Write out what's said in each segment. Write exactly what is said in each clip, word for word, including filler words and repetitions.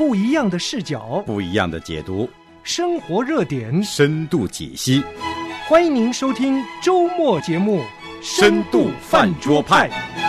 不一样的视角， 不一样的解读， 生活热点， 深度解析。 欢迎您收听周末节目《 深度饭桌派》。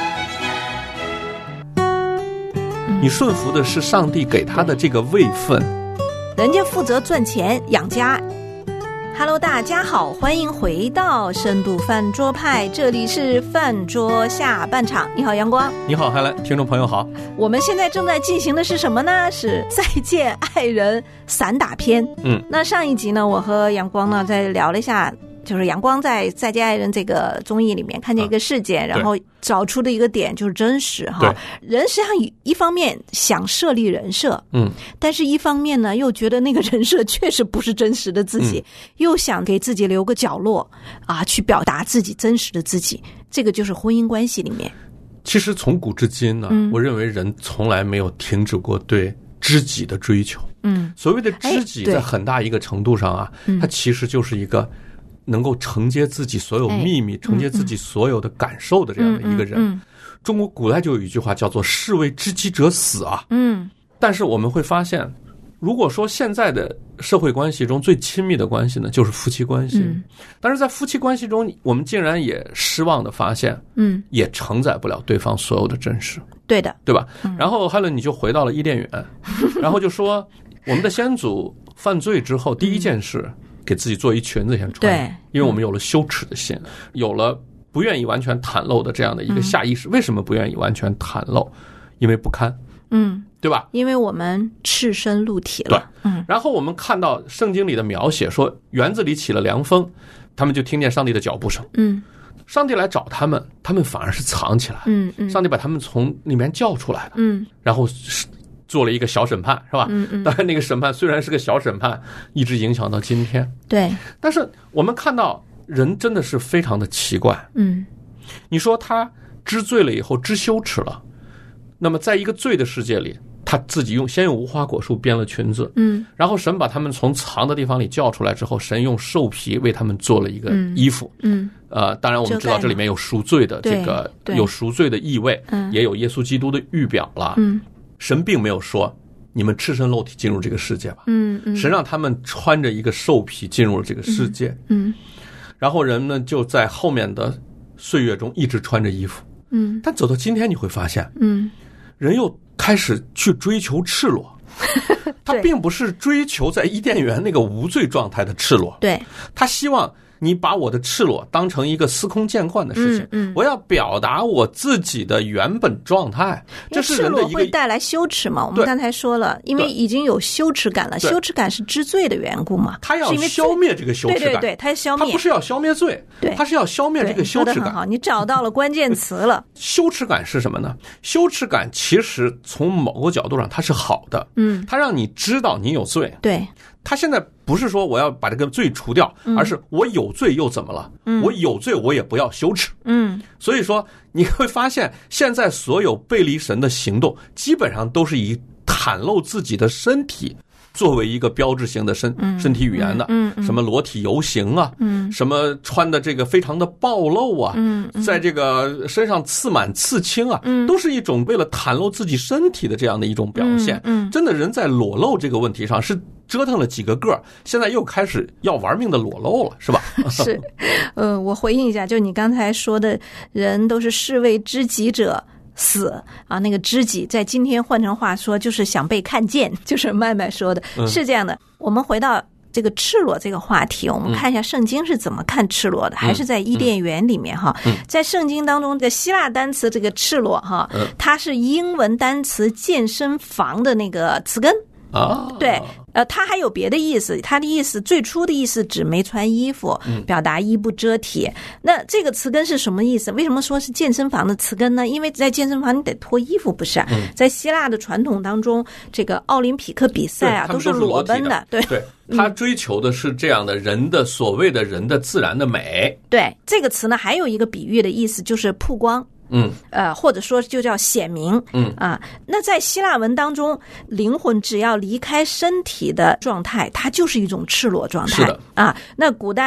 你顺服的是上帝给他的这个位分， 人家负责赚钱养家。Hello， 大家好，欢迎回到深度饭桌派，这里是饭桌下半场。你好，阳光。 你好，海兰，听众朋友好。 我们现在正在进行的是什么呢？是再见爱人散打篇。 嗯， 那上一集呢，我和阳光呢在聊了一下，就是阳光在《再见爱人》这个综艺里面看见一个事件，啊、然后找出的一个点就是真实哈。人实际上一方面想设立人设， 嗯， 但是一方面呢又觉得那个人设确实不是真实的自己，嗯、又想给自己留个角落啊，去表达自己真实的自己。这个就是婚姻关系里面。 其实从古至今呢，嗯、我认为人从来没有停止过对知己的追求。嗯，所谓的知己，在很大一个程度上啊，哎、它其实就是一个能够承接自己所有秘密、哎、承接自己所有的感受的这样的一个人。嗯嗯嗯、中国古代就有一句话叫做"士为知己者死"啊。嗯，但是我们会发现，如果说现在的社会关系中最亲密的关系呢，就是夫妻关系。嗯，但是在夫妻关系中，我们竟然也失望的发现，嗯，也承载不了对方所有的真实。对的，对吧？嗯、然后海伦你就回到了伊甸园，然后就说我们的先祖犯罪之后，第一件事。嗯给自己做一裙子先穿，对，因为我们有了羞耻的心，有了不愿意完全袒露的这样的一个下意识。嗯、为什么不愿意完全袒露？因为不堪，嗯，对吧？因为我们赤身露体了。对，嗯。然后我们看到圣经里的描写说，园子里起了凉风，他们就听见上帝的脚步声，嗯，上帝来找他们，他们反而是藏起来，嗯嗯，上帝把他们从里面叫出来的，嗯，然后做了一个小审判，是吧？嗯嗯。当然，那个审判虽然是个小审判，一直影响到今天。对。但是我们看到人真的是非常的奇怪。嗯。你说他知罪了以后知羞耻了，那么在一个罪的世界里，他自己用先用无花果树编了裙子，嗯，然后神把他们从藏的地方里叫出来之后，神用兽皮为他们做了一个衣服，嗯，嗯呃，当然我们知道这里面有赎罪的这个有赎罪的意味，嗯，也有耶稣基督的预表了，嗯。神并没有说你们赤身露体进入这个世界吧，嗯嗯，神让他们穿着一个兽皮进入了这个世界，嗯，嗯然后人们就在后面的岁月中一直穿着衣服，嗯，但走到今天你会发现，嗯，人又开始去追求赤裸，他并不是追求在伊甸园那个无罪状态的赤裸，对，他希望你把我的赤裸当成一个司空见惯的事情，嗯嗯、我要表达我自己的原本状态。这是人的一个赤裸会带来羞耻嘛？我们刚才说了，因为已经有羞耻感了，羞耻感是知罪的缘故嘛。他要消灭这个羞耻感，对对对，他消灭，他不是要消灭罪，对，他是要消灭这个羞耻感。说得很好，你找到了关键词了。羞耻感是什么呢？羞耻感其实从某个角度上它是好的，嗯，它让你知道你有罪，对。他现在不是说我要把这个罪除掉，嗯、而是我有罪又怎么了？嗯、我有罪我也不要羞耻。嗯，所以说你会发现，现在所有背离神的行动，基本上都是以袒露自己的身体作为一个标志性的身、嗯、身体语言的，嗯嗯、什么裸体游行啊，嗯、什么穿的这个非常的暴露啊，嗯嗯、在这个身上刺满刺青啊，嗯、都是一种为了袒露自己身体的这样的一种表现。嗯嗯、真的人在裸露这个问题上是折腾了几个个，现在又开始要玩命的裸露了，是吧？是，呃，我回应一下，就你刚才说的，人都是士为知己者死啊，那个知己在今天换成话说就是想被看见，就是麦麦说的，嗯、是这样的。我们回到这个赤裸这个话题，我们看一下圣经是怎么看赤裸的，嗯、还是在伊甸园里面哈？嗯、在圣经当中，这希腊单词这个赤裸哈，嗯、它是英文单词健身房的那个词根。啊，对，呃，它还有别的意思，它的意思最初的意思指没穿衣服，嗯、表达衣不遮体。那这个词根是什么意思？为什么说是健身房的词根呢？因为在健身房你得脱衣服，不是？嗯、在希腊的传统当中，这个奥林匹克比赛啊都是裸奔的，对对。他追求的是这样的人的所谓的人的自然的美。对，这个词呢还有一个比喻的意思，就是曝光。嗯，呃，或者说就叫显明，嗯啊，那在希腊文当中，灵魂只要离开身体的状态，它就是一种赤裸状态。是的啊，那古代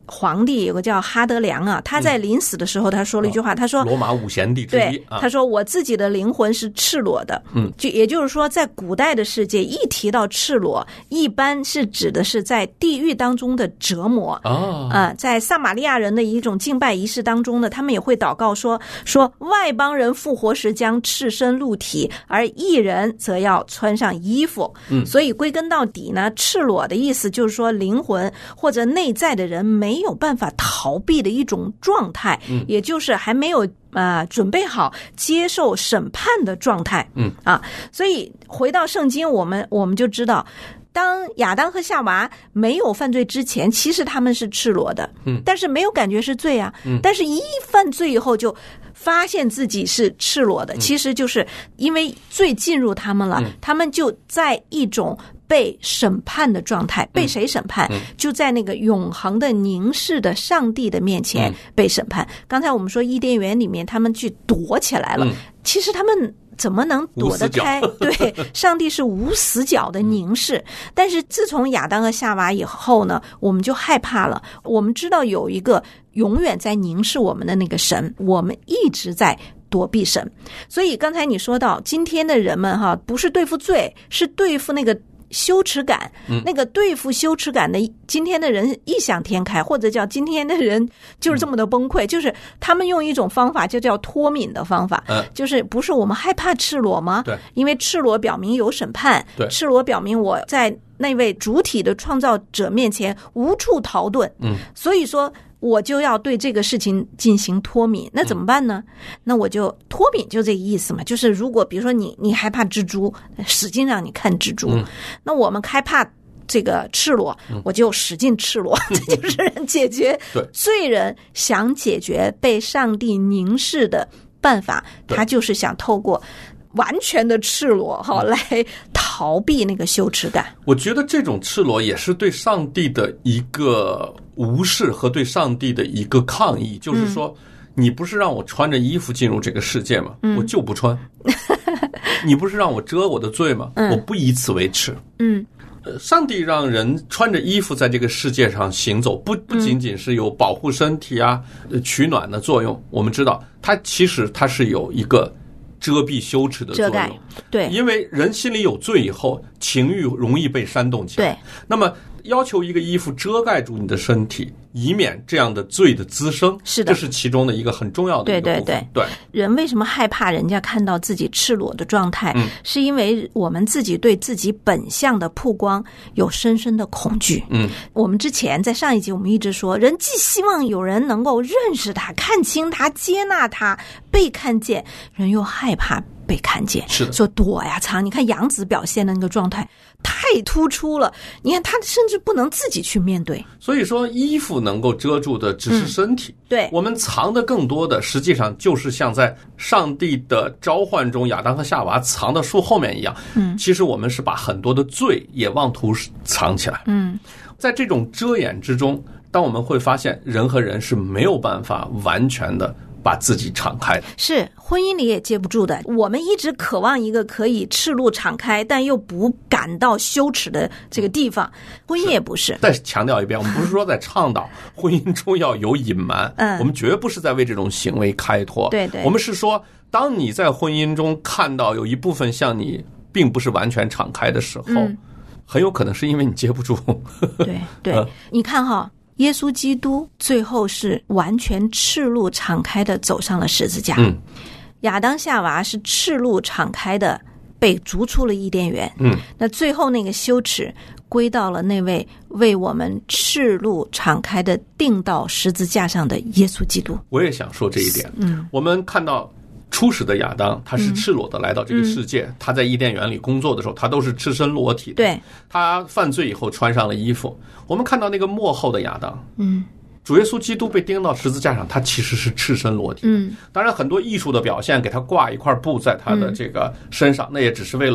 皇帝有个叫哈德良啊，他在临死的时候他说了一句话，他说罗马五贤帝之一， 对，他说我自己的灵魂是赤裸的。嗯，就也就是说在古代的世界一提到赤裸，一般是指的是在地狱当中的折磨啊、哦呃、在撒玛利亚人的一种敬拜仪式当中呢，他们也会祷告说说外邦人复活时将赤身露体，而义人则要穿上衣服。嗯，所以归根到底呢，赤裸的意思就是说灵魂或者内在的人没有办法逃避的一种状态，嗯，也就是还没有啊、呃、准备好接受审判的状态。嗯啊，所以回到圣经，我们我们就知道，当亚当和夏娃没有犯罪之前，其实他们是赤裸的，嗯，但是没有感觉是罪啊，嗯，但是一犯罪以后就发现自己是赤裸的，其实就是因为罪进入他们了，嗯，他们就在一种被审判的状态。被谁审判？嗯，就在那个永恒的凝视的上帝的面前被审判。嗯，刚才我们说伊甸园里面他们去躲起来了，嗯，其实他们怎么能躲得开？对，上帝是无死角的凝视。但是自从亚当和夏娃以后呢，我们就害怕了。我们知道有一个永远在凝视我们的那个神，我们一直在躲避神。所以刚才你说到今天的人们哈，不是对付罪，是对付那个羞耻感，那个对付羞耻感的今天的人异想天开，或者叫今天的人就是这么的崩溃，就是他们用一种方法就叫脱敏的方法，就是不是我们害怕赤裸吗？对，因为赤裸表明有审判，对，赤裸表明我在那位主体的创造者面前无处逃遁，嗯，所以说我就要对这个事情进行脱敏。那怎么办呢？嗯，那我就脱敏，就这个意思嘛。就是如果比如说你你害怕蜘蛛，使劲让你看蜘蛛，嗯，那我们害怕这个赤裸，嗯，我就使劲赤裸，嗯，这就是人解决罪人想解决被上帝凝视的办法，他就是想透过完全的赤裸哈来逃避那个羞耻感。 我觉得这种赤裸也是对上帝的一个无视和对上帝的一个抗议，就是说，嗯，你不是让我穿着衣服进入这个世界吗？嗯，我就不穿。你不是让我遮我的罪吗？嗯，我不以此为耻。嗯。上帝让人穿着衣服在这个世界上行走，不不仅仅是有保护身体啊、取暖的作用。我们知道，它其实它是有一个遮蔽羞耻的作用。 对， 因为人心里有罪以后，情欲容易被煽动起来。对，那么要求一个衣服遮盖住你的身体，以免这样的罪的滋生，是的，这是其中的一个很重要的一个部分。对对对， 对，人为什么害怕人家看到自己赤裸的状态？嗯，是因为我们自己对自己本相的曝光有深深的恐惧。嗯，我们之前在上一集我们一直说，人既希望有人能够认识他、看清他、接纳他、被看见，人又害怕被看见， 是的， 说躲呀藏。你看杨紫表现的那个状态太突出了，你看他甚至不能自己去面对。 所以说衣服能够遮住的只是身体，嗯，对，我们藏的更多的实际上就是像在上帝的召唤中亚当和夏娃藏的树后面一样。嗯，其实我们是把很多的罪也妄图藏起来。嗯，在这种遮掩之中，当我们会发现人和人是没有办法完全的把自己敞开的， 是婚姻里也接不住的。我们一直渴望一个可以赤露敞开但又不感到羞耻的这个地方，婚姻也不是。 再强调一遍，我们不是说在倡导婚姻中要有隐瞒，嗯，我们绝不是在为这种行为开脱。对对，我们是说，当你在婚姻中看到有一部分向你并不是完全敞开的时候，嗯，很有可能是因为你接不住。 对对，嗯，你看哈。耶稣基督最后是完全赤露敞开的走上了十字架。嗯，亚当夏娃是赤露敞开的被逐出了伊甸园。嗯，那最后那个羞耻归到了那位为我们赤露敞开的钉到十字架上的耶稣基督。 我也想说这一点。嗯，我们看到初始的亚当，他是赤裸的来到这个世界，嗯，他在伊甸园里工作的时候，他都是赤身裸体的。对，他犯罪以后穿上了衣服。我们看到那个末后的亚当，嗯，主耶稣基督被钉到十字架上，他其实是赤身裸体的。嗯，当然很多艺术的表现，给他挂一块布在他的这个身上，嗯，那也只是为了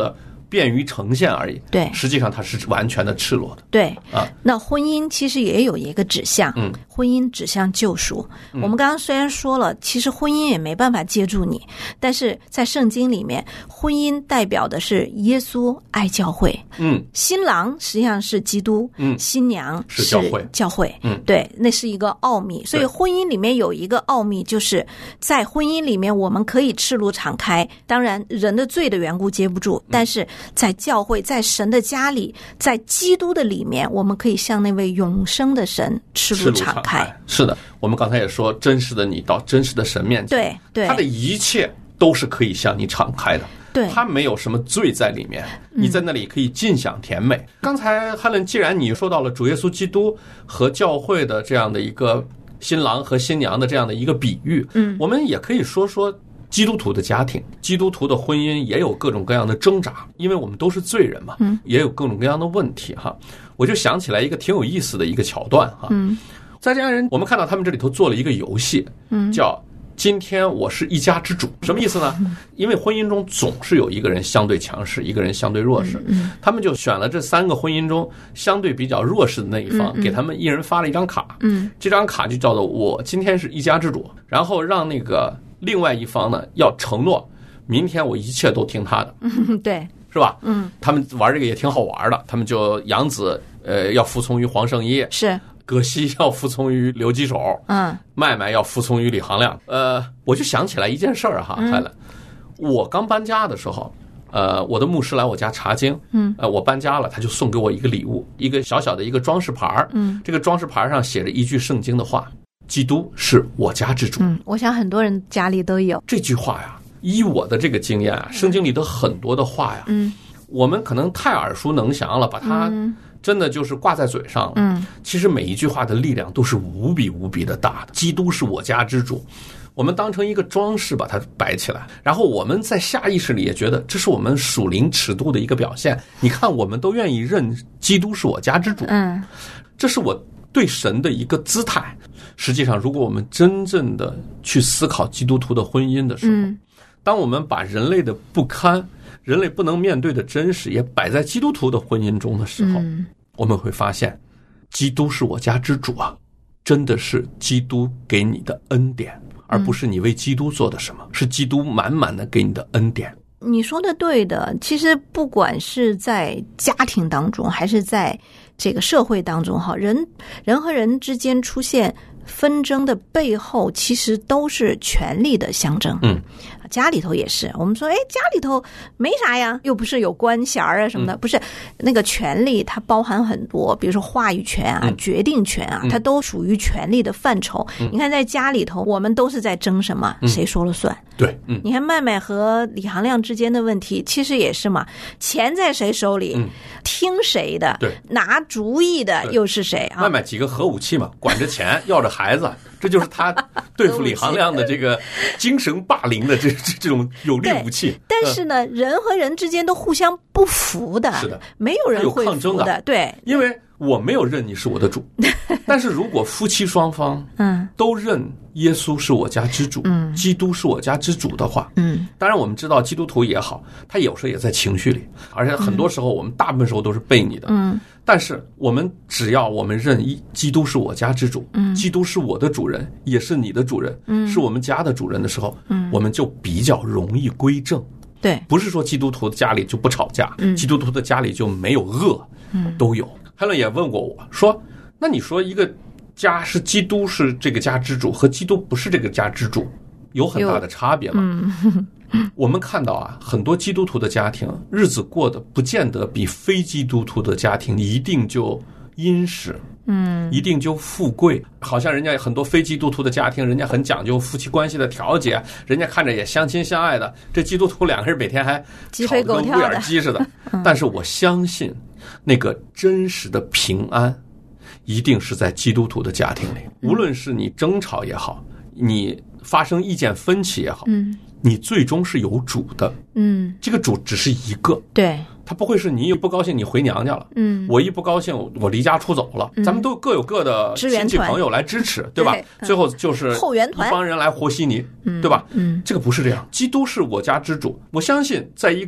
便于呈现而已。 对， 实际上它是完全的赤裸的。 对啊， 那婚姻其实也有一个指向， 嗯， 婚姻指向救赎。 嗯、 我们刚刚虽然说了，其实婚姻也没办法接住你，但是在圣经里面，婚姻代表的是耶稣爱教会， 嗯， 新郎实际上是基督， 嗯， 新娘是教会， 教会， 嗯， 对，那是一个奥秘。所以婚姻里面有一个奥秘，就是在婚姻里面我们可以赤露敞开，当然人的罪的缘故接不住，嗯、但是在教会，在神的家里，在基督的里面，我们可以向那位永生的神赤露敞开。 是的，我们刚才也说，真实的你到真实的神面前， 对对， 他的一切都是可以向你敞开的。 对， 他没有什么罪在里面，你在那里可以尽享甜美。嗯、刚才汉伦，既然你说到了主耶稣基督和教会的这样的一个新郎和新娘的这样的一个比喻， 嗯， 我们也可以说说基督徒的家庭，基督徒的婚姻也有各种各样的挣扎，因为我们都是罪人嘛， 嗯， 也有各种各样的问题哈。我就想起来一个挺有意思的一个桥段哈， 嗯， 在这家人，我们看到他们这里头做了一个游戏， 嗯， 叫今天我是一家之主，什么意思呢？因为婚姻中总是有一个人相对强势，一个人相对弱势。他们就选了这三个婚姻中相对比较弱势的那一方，给他们一人发了一张卡。 嗯， 这张卡就叫做我今天是一家之主，然后让那个另外一方呢要承诺，明天我一切都听他的。 嗯，对， 是吧？ 嗯， 他们玩这个也挺好玩的，他们就杨紫呃要服从于黄圣依， 是。 葛西要服从于刘基手， 嗯， 麦麦要服从于李行亮。呃，我就想起来一件事儿哈，海伦、嗯，我刚搬家的时候，呃，我的牧师来我家查经， 嗯， 呃，我搬家了，他就送给我一个礼物，一个小小的一个装饰牌， 嗯， 这个装饰牌上写着一句圣经的话：基督是我家之主。 嗯，我想很多人家里都有这句话呀。依我的这个经验啊，圣经里的很多的话呀， 嗯， 我们可能太耳熟能详了，把它、嗯。真的就是挂在嘴上了。 嗯， 其实每一句话的力量都是无比无比的大的。基督是我家之主，我们当成一个装饰把它摆起来，然后我们在下意识里也觉得这是我们属灵尺度的一个表现。你看，我们都愿意认基督是我家之主， 嗯， 这是我对神的一个姿态。实际上，如果我们真正的去思考基督徒的婚姻的时候， 嗯、 当我们把人类的不堪、人类不能面对的真实也摆在基督徒的婚姻中的时候， 嗯、 我们会发现，基督是我家之主啊，真的是基督给你的恩典，而不是你为基督做的什么，嗯、是基督满满的给你的恩典。 你说的对的，其实不管是在家庭当中，还是在这个社会当中，哈，人人和人之间出现纷争的背后，其实都是权力的象征。 嗯， 家里头也是，我们说，哎，家里头没啥呀，又不是有官衔啊什么的， 嗯、 不是那个权力，它包含很多，比如说话语权啊、 嗯、 决定权啊，它都属于权力的范畴。 嗯、 你看，在家里头，我们都是在争什么？ 嗯、 谁说了算？ 对，嗯， 你看麦麦和李行亮之间的问题，其实也是嘛，钱在谁手里， 嗯、 听谁的， 对， 拿主意的又是谁啊？ 麦麦几个核武器嘛，管着钱，要着孩子，这就是他对付李行亮的这个精神霸凌的这这这种有力武器。 但是呢，嗯、人和人之间都互相不服的， 是的， 没有人会服的， 有抗争的， 对， 因为我没有认你是我的主，但是如果夫妻双方嗯都认耶稣是我家之主， 嗯， 基督是我家之主的话， 嗯， 当然我们知道基督徒也好，他有时候也在情绪里，而且很多时候我们大部分时候都是背你的， 嗯， 但是我们只要我们认一基督是我家之主， 嗯， 基督是我的主人，也是你的主人， 嗯， 是我们家的主人的时候， 嗯， 我们就比较容易归正。 对， 不是说基督徒的家里就不吵架， 嗯， 基督徒的家里就没有恶， 嗯，都有。海伦也问过我说，那你说一个家是基督是这个家之主和基督不是这个家之主有很大的差别吗？ 嗯， 我们看到啊，很多基督徒的家庭日子过得不见得比非基督徒的家庭一定就殷实， 嗯， 一定就富贵。好像人家很多非基督徒的家庭，人家很讲究夫妻关系的调节，人家看着也相亲相爱的，这基督徒两个人每天还吵得跟乌眼鸡似的。但是我相信那个真实的平安一定是在基督徒的家庭里，无论是你争吵也好，你发生意见分歧也好， 嗯， 你最终是有主的， 嗯， 这个主只是一个， 对， 他不会是你一不高兴你回娘家了， 嗯， 我一不高兴我离家出走了， 嗯、 咱们都各有各的亲戚朋友来支持，对吧？ 对， 最后就是后援团一帮人来和稀泥， 嗯、 对吧？ 嗯， 这个不是这样，基督是我家之主，我相信在一个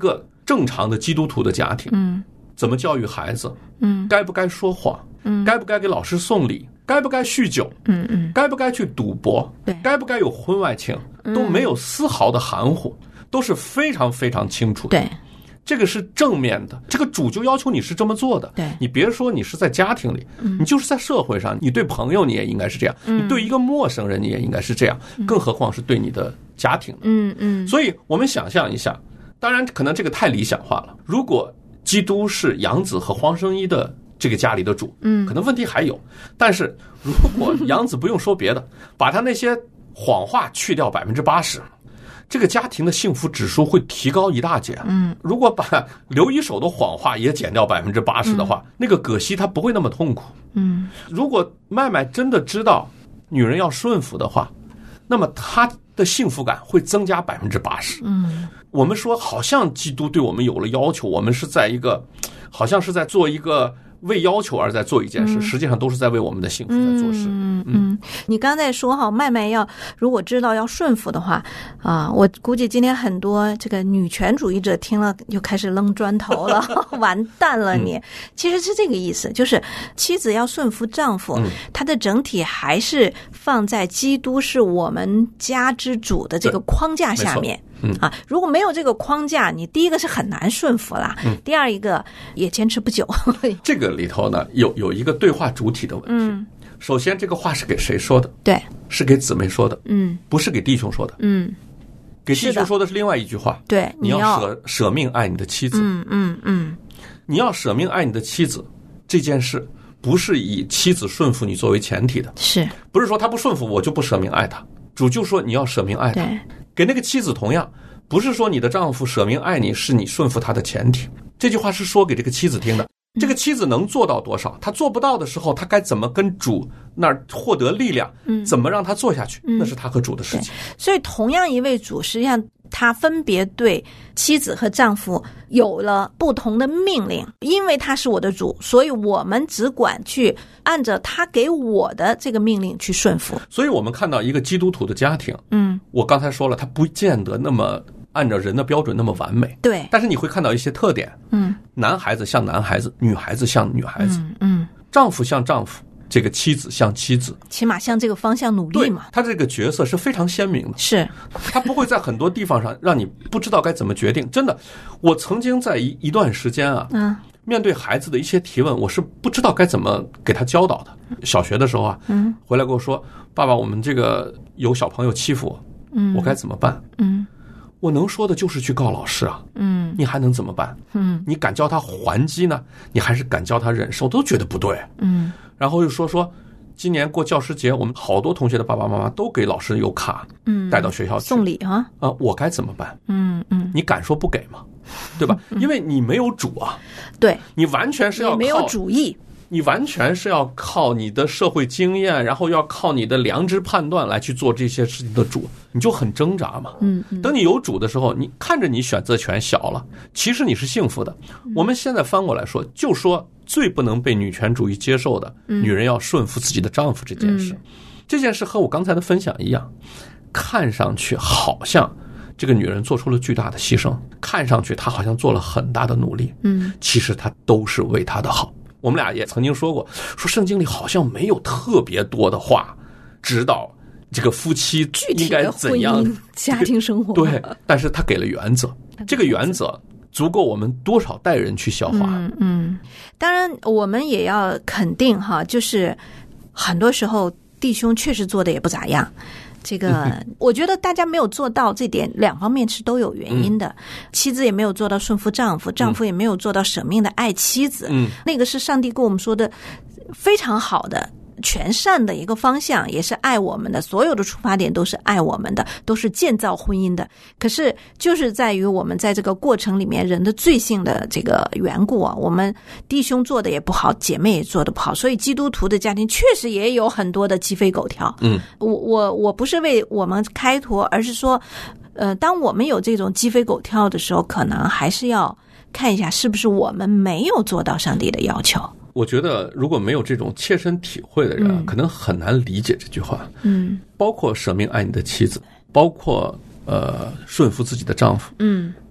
正常的基督徒的家庭， 嗯， 怎么教育孩子？ 嗯， 该不该说谎？ 嗯， 该不该给老师送礼？该不该酗酒？ 嗯嗯， 该不该去赌博？ 对， 该不该有婚外情？都没有丝毫的含糊，都是非常非常清楚的。 对。 这个是正面的，这个主就要求你是这么做的。 对， 你别说你是在家庭里， 嗯、 你就是在社会上，你对朋友你也应该是这样， 嗯、 你对一个陌生人你也应该是这样，嗯、更何况是对你的家庭。 嗯嗯。 所以我们想象一下，当然可能这个太理想化了。如果基督是杨子和黄圣依的这个家里的主， 嗯， 可能问题还有。但是如果杨子不用说别的，把他那些谎话去掉百分之八十。这个家庭的幸福指数会提高一大截。 嗯， 如果把刘一手的谎话也减掉百分之八十的话， 嗯、 那个葛西他不会那么痛苦。 嗯， 如果麦麦真的知道女人要顺服的话，那么她的幸福感会增加百分之八十。 嗯， 我们说好像基督对我们有了要求，我们是在一个，好像是在做一个。为要求而在做一件事，实际上都是在为我们的幸福在做事。 嗯嗯，你刚才说哈，麦麦要如果知道要顺服的话啊，我估计今天很多这个女权主义者听了就开始扔砖头了，完蛋了你！嗯、其实是这个意思，就是妻子要顺服丈夫，嗯、它的整体还是放在基督是我们家之主的这个框架下面。 嗯啊，如果没有这个框架，你第一个是很难顺服啦，嗯、第二一个也坚持不久。 这个里头呢，有有一个对话主体的问题。 嗯， 首先这个话是给谁说的？ 对， 是给姊妹说的。 嗯， 不是给弟兄说的。 嗯， 给弟兄说的是另外一句话。 对， 你要舍舍命爱你的妻子。 嗯嗯嗯， 你要舍命爱你的妻子，这件事不是以妻子顺服你作为前提的。 是， 不是说他不顺服我就不舍命爱他？主就说你要舍命爱他。 对。 给那个妻子同样，不是说你的丈夫舍命爱你是你顺服他的前提，这句话是说给这个妻子听的。这个妻子能做到多少？她做不到的时候，她该怎么跟主那儿获得力量？怎么让她做下去？那是她和主的事情。 所以，同样一位主，实际上他分别对妻子和丈夫有了不同的命令。因为他是我的主，所以我们只管去按照他给我的这个命令去顺服。 所以我们看到一个基督徒的家庭， 嗯， 我刚才说了，他不见得那么按照人的标准那么完美， 对， 但是你会看到一些特点， 嗯， 男孩子像男孩子，女孩子像女孩子， 嗯，嗯丈夫像丈夫，这个妻子像妻子， 起码向这个方向努力嘛。 他这个角色是非常鲜明的， 是他不会在很多地方上让你不知道该怎么决定。真的，我曾经在一一段时间啊， 嗯， 面对孩子的一些提问，我是不知道该怎么给他教导的。小学的时候啊， 嗯， 回来跟我说，爸爸，我们这个有小朋友欺负我， 嗯， 我该怎么办？ 嗯。 我能说的就是去告老师啊， 嗯， 你还能怎么办？ 嗯， 你敢教他还击呢，你还是敢教他忍受，都觉得不对。 嗯， 然后又说说，今年过教师节，我们好多同学的爸爸妈妈都给老师有卡， 嗯， 带到学校去送礼啊， 啊，我该怎么办？ 嗯嗯， 你敢说不给吗？对吧？因为你没有主啊， 对， 你完全是要靠没有主意。 你完全是要靠你的社会经验，然后要靠你的良知判断来去做这些事情的主，你就很挣扎嘛。 嗯， 等你有主的时候，你看着你选择权小了，其实你是幸福的。我们现在翻过来说，就说最不能被女权主义接受的，女人要顺服自己的丈夫这件事，这件事和我刚才的分享一样，看上去好像这个女人做出了巨大的牺牲，看上去她好像做了很大的努力， 嗯， 其实她都是为她的好。我们俩也曾经说过，说圣经里好像没有特别多的话指导这个夫妻应该怎样家庭生活， 对，但是他给了原则，这个原则足够我们多少代人去消化。 嗯嗯，当然我们也要肯定哈，就是很多时候弟兄确实做的也不咋样。这个我觉得大家没有做到这点，两方面是都有原因的。妻子也没有做到顺服丈夫，丈夫也没有做到舍命的爱妻子。 嗯， 那个是上帝跟我们说的非常好的全善的一个方向，也是爱我们的，所有的出发点都是爱我们的，都是建造婚姻的。可是就是在于我们在这个过程里面人的罪性的这个缘故啊，我们弟兄做的也不好，姐妹也做的不好，所以基督徒的家庭确实也有很多的鸡飞狗跳。 嗯， 我我我不是为我们开脱，而是说呃，当我们有这种鸡飞狗跳的时候，可能还是要看一下是不是我们没有做到上帝的要求。 我觉得如果没有这种切身体会的人、啊嗯、可能很难理解这句话。 嗯， 包括舍命爱你的妻子，包括呃顺服自己的丈夫。 嗯，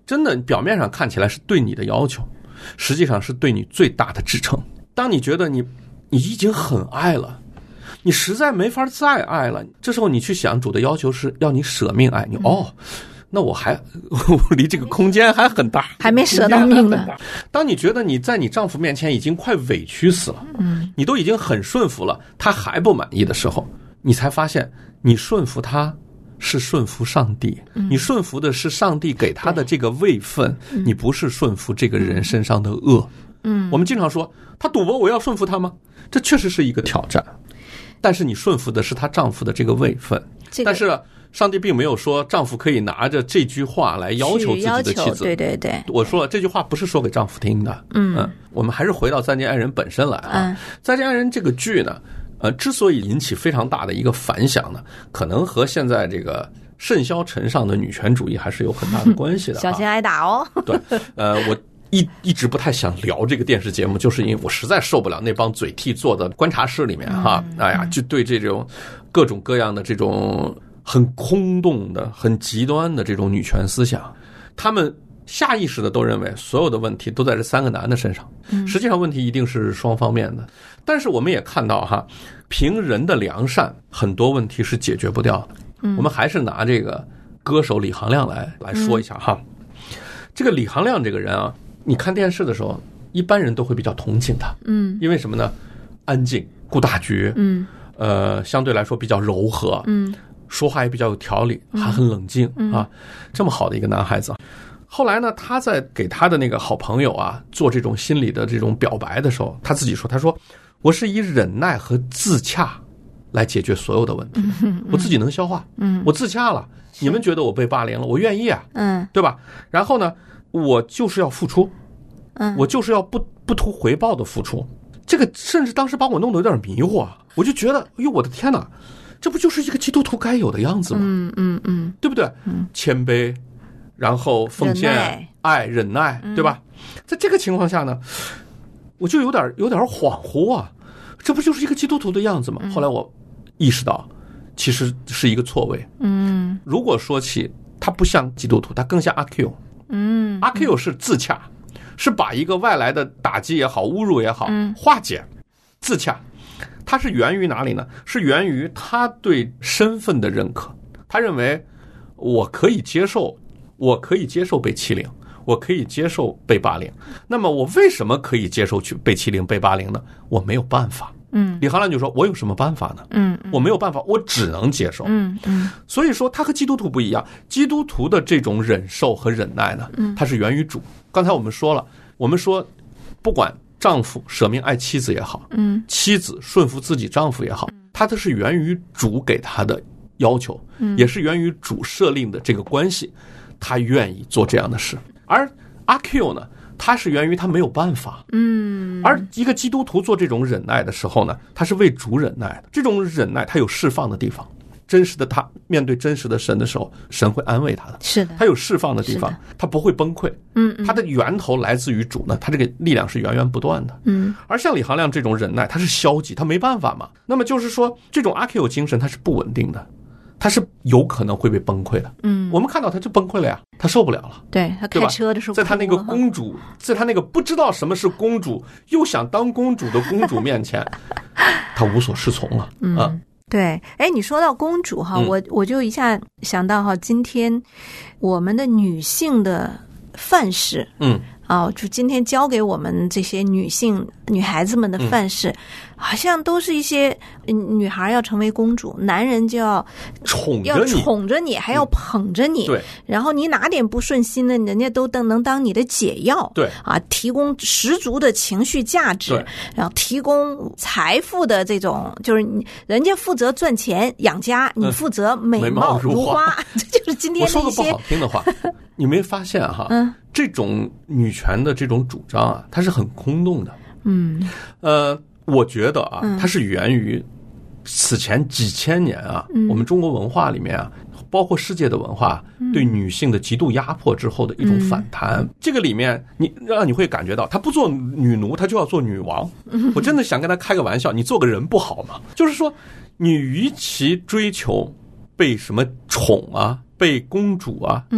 真的表面上看起来是对你的要求，实际上是对你最大的支撑。当你觉得你你已经很爱了，你实在没法再爱了，这时候你去想主的要求是要你舍命爱你，哦，那我还我离这个空间还很大， 还没舍到命呢。 当你觉得你在你丈夫面前已经快委屈死了，嗯，你都已经很顺服了，他还不满意的时候，你才发现你顺服他是顺服上帝，你顺服的是上帝给他的这个位分，你不是顺服这个人身上的恶。嗯，我们经常说他赌博，我要顺服他吗？这确实是一个挑战，但是你顺服的是她丈夫的这个位分，这个、但是上帝并没有说丈夫可以拿着这句话来要求自己的妻子。 对对对， 我说了这句话不是说给丈夫听的。嗯，嗯我们还是回到再见爱人本身来啊。嗯、再见爱人这个剧呢，呃，之所以引起非常大的一个反响呢，可能和现在这个甚嚣尘上的女权主义还是有很大的关系的、啊。 小心挨打哦。 对，呃，我。一一直不太想聊这个电视节目，就是因为我实在受不了那帮嘴替坐的观察室里面哈，哎呀，就对这种各种各样的这种很空洞的、很极端的这种女权思想，他们下意识的都认为所有的问题都在这三个男的身上，实际上问题一定是双方面的。但是我们也看到哈，凭人的良善，很多问题是解决不掉的。我们还是拿这个歌手李行亮来来说一下哈，这个李行亮这个人啊。你看电视的时候，一般人都会比较同情他，嗯，因为什么呢？安静，顾大局，嗯，呃，相对来说比较柔和，嗯，说话也比较有条理，还很冷静、嗯、啊，这么好的一个男孩子。后来呢，他在给他的那个好朋友啊做这种心理的这种表白的时候，他自己说：“他说我是以忍耐和自洽来解决所有的问题，嗯、我自己能消化，嗯，我自洽了。你们觉得我被霸凌了，我愿意啊，嗯，对吧？然后呢？”我就是要付出，嗯，我就是要不不图回报的付出。这个甚至当时把我弄得有点迷惑，我就觉得，哎呦，我的天哪，这不就是一个基督徒该有的样子吗？嗯嗯嗯，对不对？嗯，谦卑，然后奉献、忍爱、忍耐，对吧？在这个情况下呢，我就有点有点恍惚啊，这不就是一个基督徒的样子吗？后来我意识到，其实是一个错位。嗯，如果说起他不像基督徒，他更像阿 Q。嗯，阿 Q 是自洽，是把一个外来的打击也好、侮辱也好，化解，自洽。它是源于哪里呢？是源于他对身份的认可。他认为我可以接受，我可以接受被欺凌，我可以接受被霸凌。那么我为什么可以接受去被欺凌、被霸凌呢？我没有办法。嗯，李行亮就说：“我有什么办法呢？嗯，我没有办法，我只能接受。嗯嗯，所以说他和基督徒不一样，基督徒的这种忍受和忍耐呢，它是源于主。刚才我们说了，我们说，不管丈夫舍命爱妻子也好，嗯，妻子顺服自己丈夫也好，他都是源于主给他的要求，也是源于主设立的这个关系，他愿意做这样的事。而阿 Q 呢？”他是源于他没有办法，嗯，而一个基督徒做这种忍耐的时候呢，他是为主忍耐的。这种忍耐，他有释放的地方。真实的他面对真实的神的时候，神会安慰他的。是的，他有释放的地方，他不会崩溃。嗯，他的源头来自于主呢，他这个力量是源源不断的。嗯，而像李行亮这种忍耐，他是消极，他没办法嘛。那么就是说，这种阿 Q 精神，它是不稳定的。他是有可能会被崩溃的，嗯，我们看到他就崩溃了呀，他受不了了， 对他开车的时候， 在他那个公主，在他那个不知道什么是公主又想当公主的公主面前，他无所适从了，嗯，啊、 对，哎，你说到公主哈，嗯、我我就一下想到哈，今天我们的女性的范式，嗯。哦，就今天教给我们这些女性女孩子们的范式，嗯、好像都是一些女孩要成为公主，男人就要宠着你， 要宠着你，还要捧着你。 嗯、对， 然后你哪点不顺心呢？人家都当能当你的解药。 对啊，提供十足的情绪价值， 对， 然后提供财富的这种，就是你人家负责赚钱养家，你负责美貌如花，嗯、这就是今天的一些。 我说个不好听的话，你没发现哈？嗯。这种女权的这种主张啊，它是很空洞的。嗯，呃，我觉得啊，它是源于此前几千年啊，嗯、我们中国文化里面啊，包括世界的文化对女性的极度压迫之后的一种反弹。嗯、这个里面，你让你会感觉到，她不做女奴，她就要做女王。嗯、我真的想跟她开个玩笑，你做个人不好吗？就是说，你与其追求被什么宠啊，被公主啊，嗯。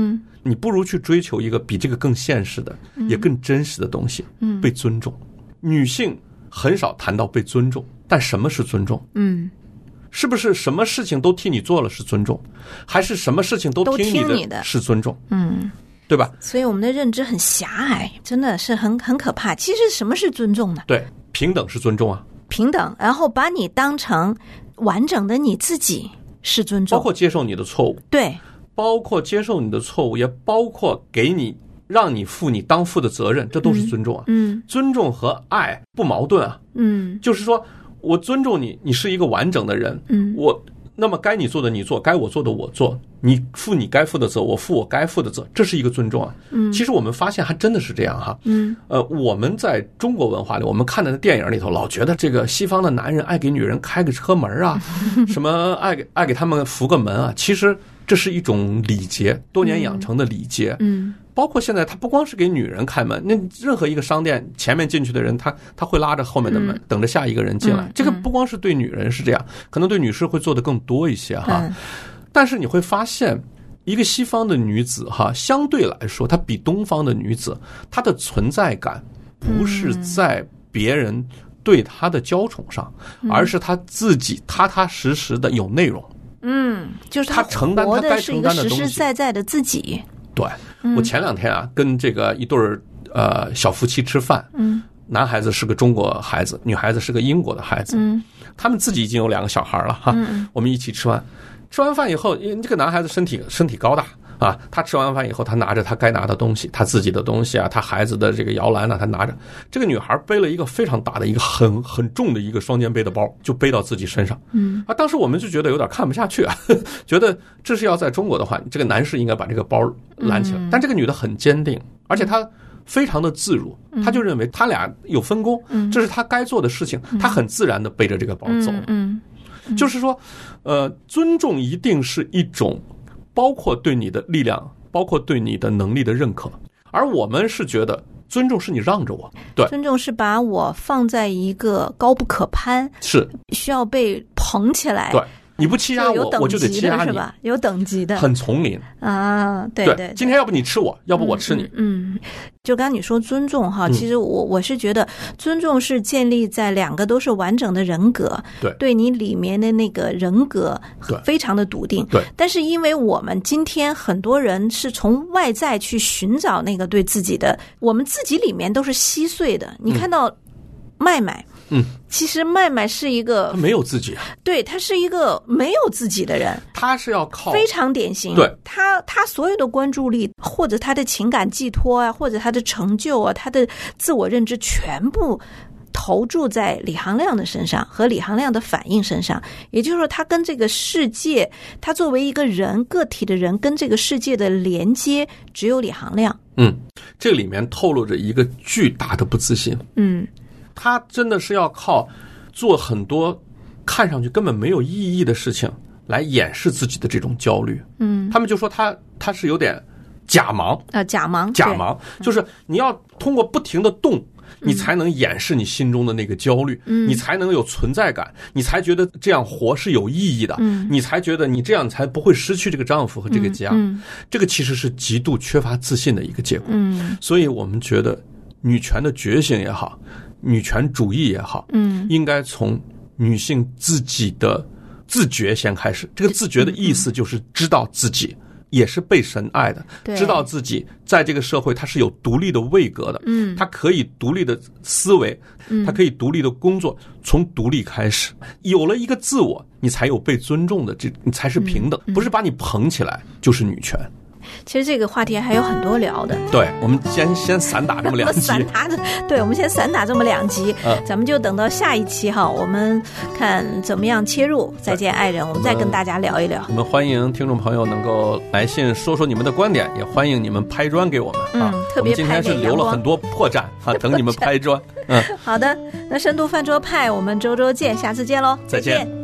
你不如去追求一个比这个更现实的、嗯、也更真实的东西，嗯，被尊重。女性很少谈到被尊重，但什么是尊重？嗯，是不是什么事情都替你做了是尊重，还是什么事情都听你的是尊重？嗯，对吧？ 所以我们的认知很狭隘，真的是很很可怕。其实什么是尊重呢？ 对，平等是尊重啊， 平等，然后把你当成完整的你自己是尊重， 包括接受你的错误， 对， 包括接受你的错误，也包括给你让你负你当负的责任，这都是尊重啊。嗯，嗯尊重和爱不矛盾啊。嗯，就是说我尊重你，你是一个完整的人。嗯，我那么该你做的你做，该我做的我做，你负你该负的责，我负我该负的责，这是一个尊重啊。嗯，其实我们发现还真的是这样哈。嗯，呃，我们在中国文化里，我们看的电影里头，老觉得这个西方的男人爱给女人开个车门啊，什么爱给爱给他们扶个门啊，其实这是一种礼节，多年养成的礼节。嗯，包括现在，他不光是给女人开门，那任何一个商店前面进去的人，他他会拉着后面的门，等着下一个人进来。这个不光是对女人是这样，可能对女士会做得更多一些哈。但是你会发现，一个西方的女子哈，相对来说，她比东方的女子，她的存在感不是在别人对她的娇宠上，而是她自己踏踏实实的有内容。嗯， 就是他承担他该承担的东西， 实实在在的自己。 对，我前两天啊，跟这个一对儿呃小夫妻吃饭，嗯，男孩子是个中国孩子，女孩子是个英国的孩子，嗯，他们自己已经有两个小孩了哈，嗯，我们一起吃饭，吃完饭以后，因为这个男孩子身体身体高大。啊，他吃完饭以后，他拿着他该拿的东西，他自己的东西啊，他孩子的这个摇篮呢，他拿着。这个女孩背了一个非常大的一个很很重的一个双肩背的包，就背到自己身上。嗯，啊，当时我们就觉得有点看不下去啊，觉得这是要在中国的话，这个男士应该把这个包揽起来。但这个女的很坚定，而且她非常的自如，她就认为他俩有分工，这是她该做的事情，她很自然的背着这个包走。嗯，就是说，呃，尊重一定是一种。包括对你的力量，包括对你的能力的认可，而我们是觉得尊重是你让着我，对， 尊重是把我放在一个高不可攀， 是需要被捧起来， 对。你不欺压我，我就得欺压你， 是吧？有等级的， 很丛林啊，对 对, 对。 今天要不你吃我，要不我吃你。 嗯，嗯就刚刚你说尊重哈，其实我我是觉得尊重是建立在两个都是完整的人格， 对， 对你里面的那个人格非常的笃定， 对。 但是因为我们今天很多人是从外在去寻找那个对自己的，我们自己里面都是稀碎的。你看到麦麦。嗯，其实麦麦是一个他没有自己， 对，他是一个没有自己的人， 他是要靠非常典型， 对， 他他所有的关注力或者他的情感寄托啊，或者他的成就啊，他的自我认知全部投注在李行亮的身上和李行亮的反应身上，也就是说，他跟这个世界，他作为一个人个体的人跟这个世界的连接，只有李行亮。 嗯，这里面透露着一个巨大的不自信。嗯。他真的是要靠做很多看上去根本没有意义的事情来掩饰自己的这种焦虑。嗯，他们就说他他是有点假忙啊，假忙， 假忙，就是你要通过不停的动，你才能掩饰你心中的那个焦虑，嗯，你才能有存在感，你才觉得这样活是有意义的，嗯，你才觉得你这样才不会失去这个丈夫和这个家。嗯，这个其实是极度缺乏自信的一个结果。嗯，所以我们觉得女权的觉醒也好。女权主义也好，嗯，应该从女性自己的自觉先开始。这个自觉的意思就是知道自己也是被神爱的，知道自己在这个社会它是有独立的位格的，嗯，它可以独立的思维，它可以独立的工作，从独立开始，有了一个自我，你才有被尊重的，这你才是平等，不是把你捧起来就是女权。 其实这个话题还有很多聊的， 对，我们先先散打这么两集， 散打对，我们先散打这么两集，嗯，咱们就等到下一期哈，我们看怎么样切入再见爱人，我们再跟大家聊一聊。 我们欢迎听众朋友能够来信说说你们的观点，也欢迎你们拍砖给我们啊， 嗯，特别今天是留了很多破绽啊，等你们拍砖。嗯， 好的，那深度饭桌派，我们周周见，下次见喽， 再见。